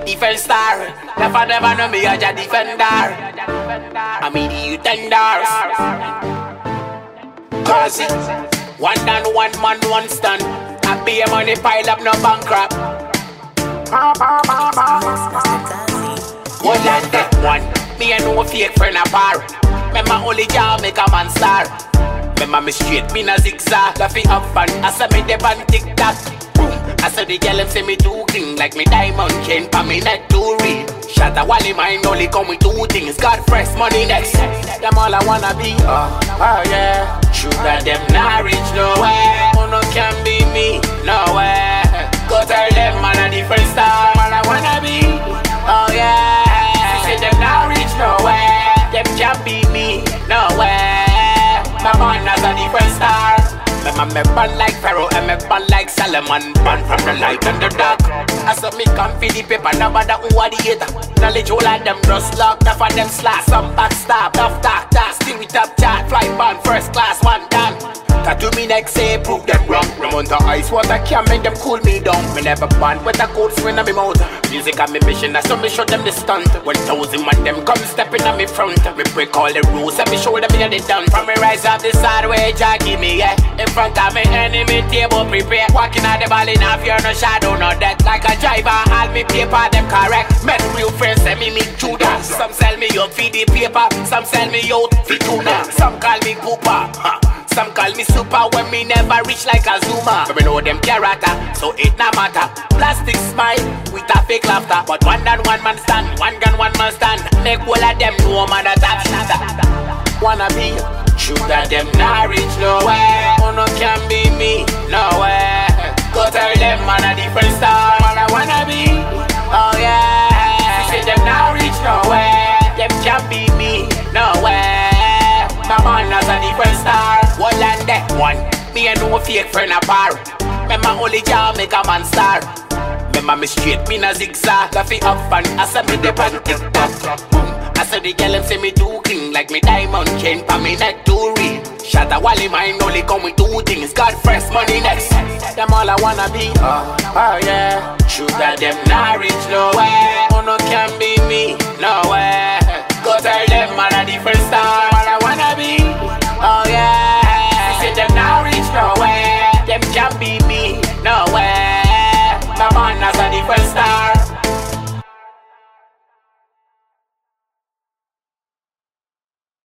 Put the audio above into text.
Defense star. Never know me as a defender. I'm in the tenders. Cause it one and one man, one stand. I pay money pile up, no bankrupt. One and that one. Me and no fake friend a bar. Me my only job make a man star. Me me straight, me na zigzag. Laffy up fun, I say me dep on TikTok. I saw the girl and say me too clean, like me diamond chain pa me neck too real. Shot a wally mine only come with two things. Got fresh money next. Them all I wanna be. Oh yeah. Sugar them not reach nowhere. Oh no can be me nowhere. Go tell them man a different star. All I wanna be. Oh yeah. Say them not reach nowhere. Them can't be me nowhere. My man has a different star. Me born like Pharaoh and me born like Solomon. Born from the light and the dark. I saw me come for the paper, now bother who are the hater. Knowledge all of them just locked up and them slack. Some backstab, tough talk, still with top chart. Fly born first class, one done. Tattoo me next say prove them wrong. Run to ice water can't make them cool me down. Me never born with a cold swing on me mouth. Music on me mission, that's so me show them the stunt. 1,000 man them come stepping on me front. Me break all the rules and me show them me they done. From me rise up the side way, Jack give me yeah. In front of me enemy table prepare. Walking out the ball in half, you're no shadow, no death. Like a driver, all me paper them correct. Met real friends and me meet Judah. Some sell me out for the paper, some sell me out for tuna. Some call me Cooper, some call me super when me never reach like a Zuma. But me know them character, so it not matter. Plastic smile with a fake laughter. But one and one man stand, one gun one man stand. Make all of them know man a top shot. Wanna be sugar them not reach nowhere. Oh no can be me nowhere. Go tell them man a different star. Man I wanna be, oh yeah. Say them not reach nowhere. Them can't be me nowhere. My man has a different star. One and that one. Me and no fake friend a bar. Me my only job make a man star. Me straight, me na zigzag. Laffy up and I say me dep on TikTok. I saw the girl and say me too clean, like me diamond chain pa me neck too real. Shot a wally mine only come with two things. Got fresh money next. Them all I wanna be. Oh yeah. Sugar them not reach nowhere. Oh no can be me nowhere. Go tell them man a different star.